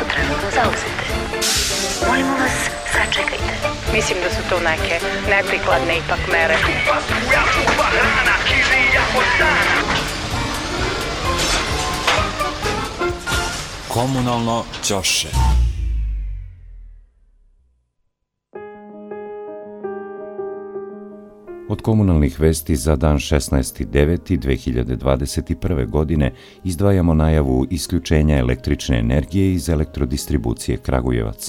su trenutno zauzete. Molimo vas, sačekajte. Mislim da su to neke neprikladne ipak mere. Komunalno ćoše. Od komunalnih vesti za dan 16.9.2021. godine izdvajamo najavu isključenja električne energije iz elektrodistribucije Kragujevac.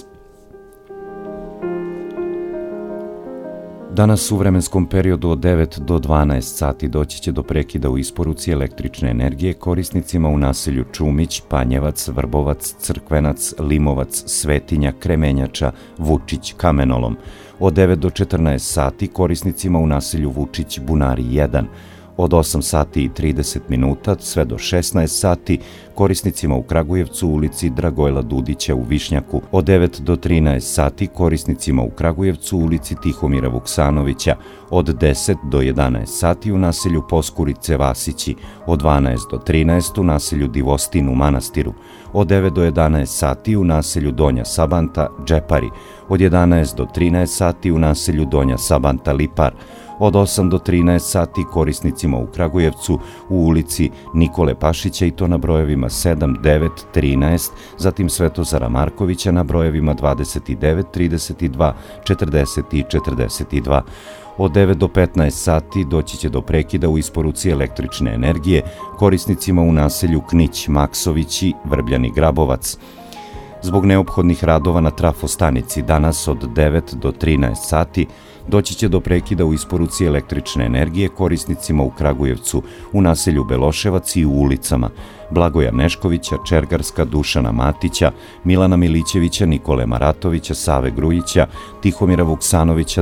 Danas u vremenskom periodu od 9 do 12 sati doći će do prekida u isporuci električne energije korisnicima u naselju Čumić, Panjevac, Vrbovac, Crkvenac, Limovac, Svetinja, Kremenjača, Vučić, Kamenolom. Od 9 do 14 sati korisnicima u naselju Vučić, Bunari 1. Od 8 sati i 30 minuta sve do 16 sati korisnicima u Kragujevcu ulici Dragojla Dudića u Višnjaku. Od 9 do 13 sati korisnicima u Kragujevcu ulici Tihomira Vuksanovića. Od 10 do 11 sati u naselju Poskurice Vasići. Od 12 do 13 u naselju Divostin u Manastiru. Od 9 do 11 sati u naselju Donja Sabanta Džepari. Od 11 do 13 sati u naselju Donja Sabanta Lipar. Od 8 do 13 sati korisnicima u Kragujevcu u ulici Nikole Pašića i to na brojevima 7, 9, 13, zatim Svetozara Markovića na brojevima 29, 32, 40 i 42. Od 9 do 15 sati doći će do prekida u isporuci električne energije korisnicima u naselju Knić, Maksovići, Vrbljani, Grabovac. Zbog neophodnih radova na trafostanici danas od 9 do 13 sati doći će do prekida u isporuci električne energije korisnicima u Kragujevcu, u naselju Beloševac i u ulicama Blagoja Neškovića, Čergarska, Dušana Matića, Milana Milićevića, Nikole Maratovića, Save Grujića, Tihomira Vuksanovića,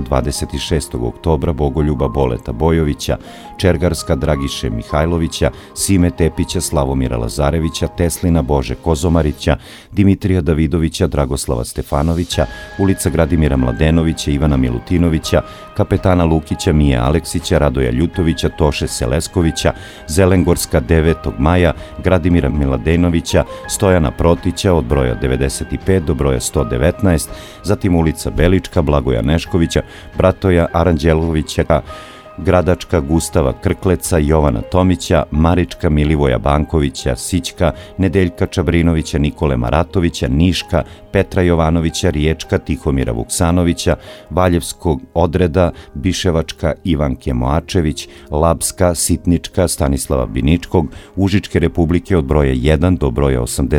26. oktobra, Bogoljuba Boleta Bojovića, Čergarska, Dragiše Mihajlovića, Sime Tepića, Slavomira Lazarevića, Teslina Bože Kozomarića, Dimitrija Davidovića, Dragoslava Stefanovića, ulica Gradimira Mladenovića, Ivana Milutinovića, Kapetana Lukića, Mije Aleksića, Radoja Ljutovića, Toše Seleskovića, Zelengorska, 9. maja, Gradimira Miladenovića, Stojana Protića od broja 95 do broja 119, zatim ulica Belička, Blagoja Neškovića, Bratoja Aranđelovića, Gradačka, Gustava Krkleca, Jovana Tomića, Marička, Milivoja Bankovića, Sićka, Nedeljka Čabrinovića, Nikole Maratovića, Niška, Petra Jovanovića, Riječka, Tihomira Vuksanovića, Valjevskog Odreda, Biševačka, Ivanke Moačević, Labska, Sitnička, Stanislava Biničkog, Užičke Republike od broja 1 do broja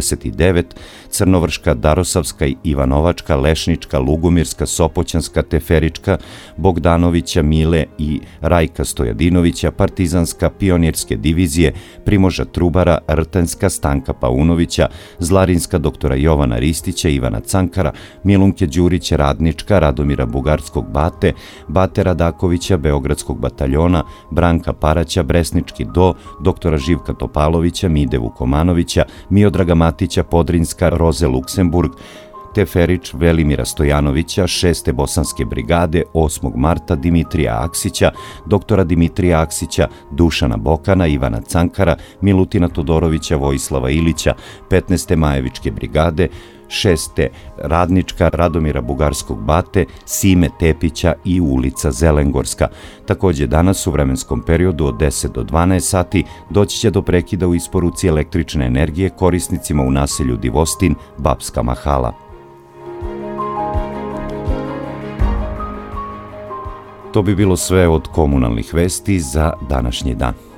89, Crnovrška, Darosavska, Ivanovačka, Lešnička, Lugomirska, Sopoćanska, Teferička, Bogdanovića, Mile i Rajka Stojadinovića, Partizanska, Pionirske divizije, Primoža Trubara, Rtenska, Stanka Paunovića, Zlarinska, doktora Jovana Ristića, Ivana Cankara, Milunke Đurića, Radnička, Radomira Bugarskog Bate, Bate Radakovića, Beogradskog bataljona, Branka Paraća, Bresnički Do, doktora Živka Topalovića, Mide Vukomanovića, Miodraga Matića, Podrinska, Roze Luksemburg, Teferić, Velimira Stojanovića, 6. bosanske brigade, 8. marta, Dimitrija Aksića, doktora Dimitrija Aksića, Dušana Bokana, Ivana Cankara, Milutina Todorovića, Vojislava Ilića, 15. majevičke brigade, 6. Radnička, Radomira Bugarskog Bate, Sime Tepića i ulica Zelengorska. Također danas u vremenskom periodu od 10 do 12 sati doći će do prekida u isporuci električne energije korisnicima u naselju Divostin, Bapska Mahala. To bi bilo sve od komunalnih vesti za današnji dan.